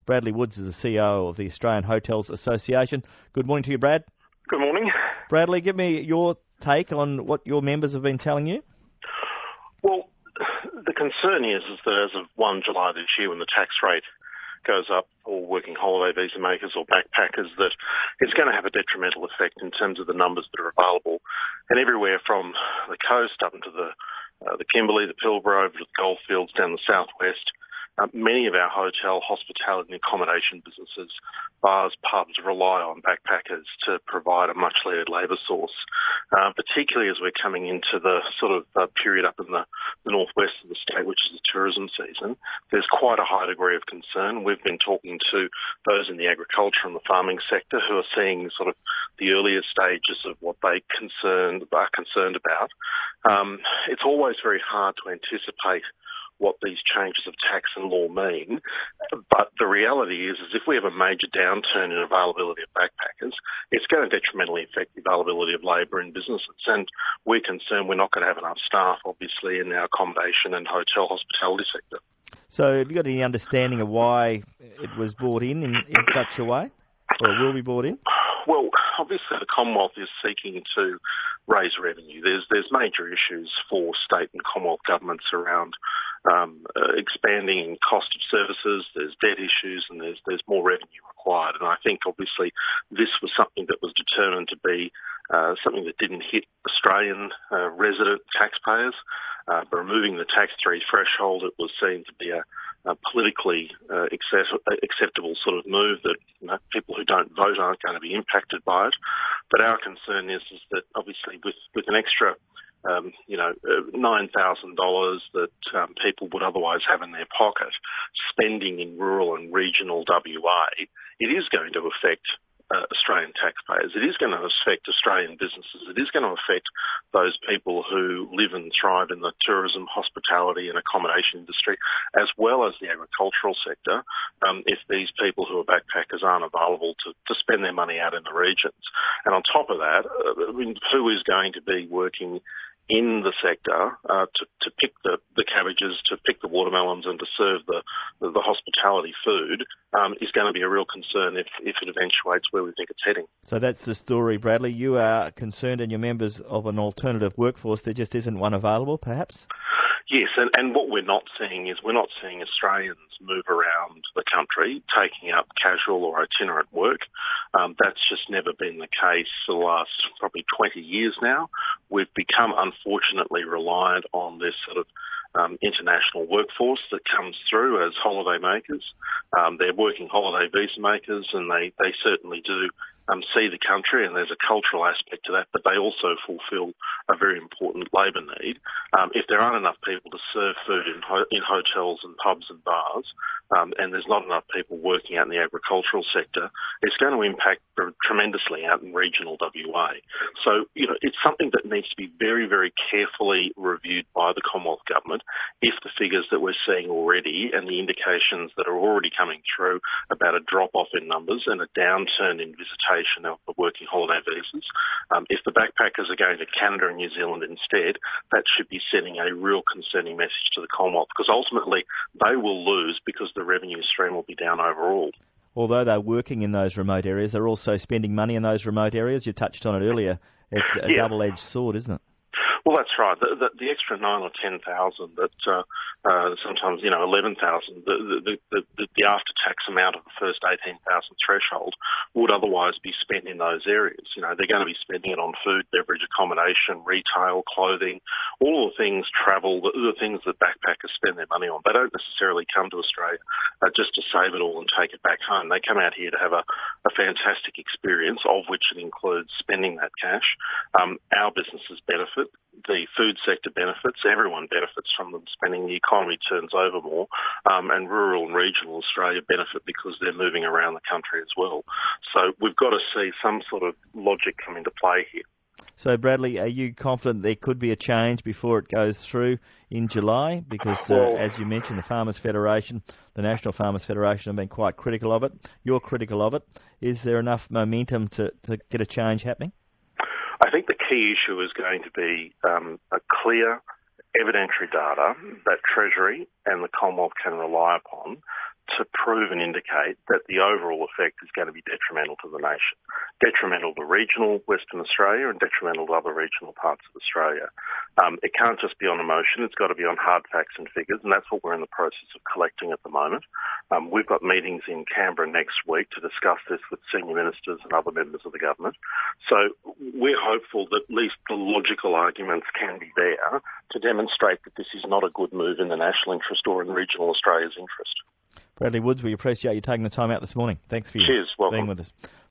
Bradley Woods is the CEO of the Australian Hotels Association. Good morning to you, Brad. Good morning. Bradley, give me your take on what your members have been telling you. Well, the concern is that as of 1 July this year, when the tax rate goes up for working holiday visa makers or backpackers, that it's going to have a detrimental effect in terms of the numbers that are available. And everywhere from the coast up into the Kimberley, the Pilbara, over to the Goldfields, down the southwest, many of our hotel, hospitality and accommodation businesses, bars, pubs, rely on backpackers to provide a much-needed labour source, particularly as we're coming into the sort of period up in the northwest of the state, which is the tourism season. There's quite a high degree of concern. We've been talking to those in the agriculture and the farming sector who are seeing sort of the earlier stages of what they are concerned about. It's always very hard to anticipate what these changes of tax and law mean. But the reality is if we have a major downturn in availability of backpackers, it's going to detrimentally affect the availability of labour in businesses. And we're concerned we're not going to have enough staff, obviously, in our accommodation and hotel hospitality sector. So have you got any understanding of why it was brought in such a way, or it will be brought in? Well, obviously the Commonwealth is seeking to raise revenue. There's major issues for state and Commonwealth governments around expanding cost of services. There's debt issues, and there's more revenue required. And I think obviously this was something that was determined to be something that didn't hit Australian resident taxpayers. By removing the tax-free threshold, it was seen to be a politically acceptable sort of move that people who don't vote aren't going to be impacted by it. But our concern is that obviously with an extra $9,000 that people would otherwise have in their pocket, spending in rural and regional WA, it is going to affect Australian taxpayers. It is going to affect Australian businesses. It is going to affect those people who live and thrive in the tourism, hospitality and accommodation industry, as well as the agricultural sector, if these people who are backpackers aren't available to spend their money out in the regions. And on top of that, who is going to be working in the sector to pick the cabbages, to pick the watermelons and to serve the hospitality food is going to be a real concern if it eventuates where we think it's heading. So that's the story, Bradley. You are concerned and you're members of an alternative workforce. There just isn't one available, perhaps? Yes, and what we're not seeing is we're not seeing Australians move around the country taking up casual or itinerant work. That's just never been the case for the last probably 20 years now. We've become, unfortunately, reliant on this sort of international workforce that comes through as holiday makers. They're working holiday visa makers, and they certainly do see the country, and there's a cultural aspect to that, but they also fulfil a very important labour need. If there aren't enough people to serve food in hotels and pubs and bars, and there's not enough people working out in the agricultural sector, it's going to impact tremendously out in regional WA. So, it's something that needs to be very, very carefully reviewed by the Commonwealth Government if the figures that we're seeing already and the indications that are already coming through about a drop-off in numbers and a downturn in visitation of the working holiday visas. If the backpackers are going to Canada and New Zealand instead, that should be sending a real concerning message to the Commonwealth, because ultimately they will lose because the revenue stream will be down overall. Although they're working in those remote areas, they're also spending money in those remote areas. You touched on it earlier. It's a double-edged sword, isn't it? Well, that's right. The extra 9,000 or 10,000 that sometimes 11,000, the after-tax amount of the first 18,000 threshold would otherwise be spent in those areas. They're going to be spending it on food, beverage, accommodation, retail, clothing, all the things, travel, the things that backpackers spend their money on. They don't necessarily come to Australia just to save it all and take it back home. They come out here to have a fantastic experience, of which it includes spending that cash. Our businesses benefit. The food sector benefits. Everyone benefits from them spending. The economy turns over more, and rural and regional Australia benefit because they're moving around the country as well. So we've got to see some sort of logic come into play here. So, Bradley, are you confident there could be a change before it goes through in July? Because, as you mentioned, the Farmers Federation, the National Farmers Federation, have been quite critical of it. You're critical of it. Is there enough momentum to get a change happening? I think the key issue is going to be a clear evidentiary data that Treasury and the Commonwealth can rely upon to prove and indicate that the overall effect is going to be detrimental to the nation, detrimental to regional Western Australia and detrimental to other regional parts of Australia. It can't just be on emotion, it's got to be on hard facts and figures, and that's what we're in the process of collecting at the moment. We've got meetings in Canberra next week to discuss this with senior ministers and other members of the government. So we're hopeful that at least the logical arguments can be there to demonstrate that this is not a good move in the national interest or in regional Australia's interest. Bradley Woods, we appreciate you taking the time out this morning. Thanks for Cheers, welcome. being with us.